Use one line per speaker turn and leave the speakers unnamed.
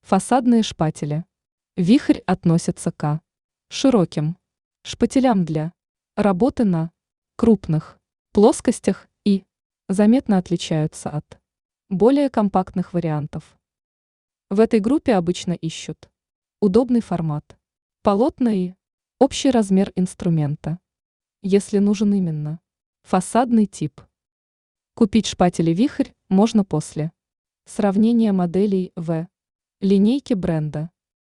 Фасадные шпатели. Вихрь относится к широким шпателям для работы на крупных плоскостях и заметно отличаются от более компактных вариантов. В этой группе обычно ищут удобный формат, полотна и общий размер инструмента, если нужен именно фасадный тип. Купить шпатели «Вихрь» можно после сравнения моделей в линейке бренда.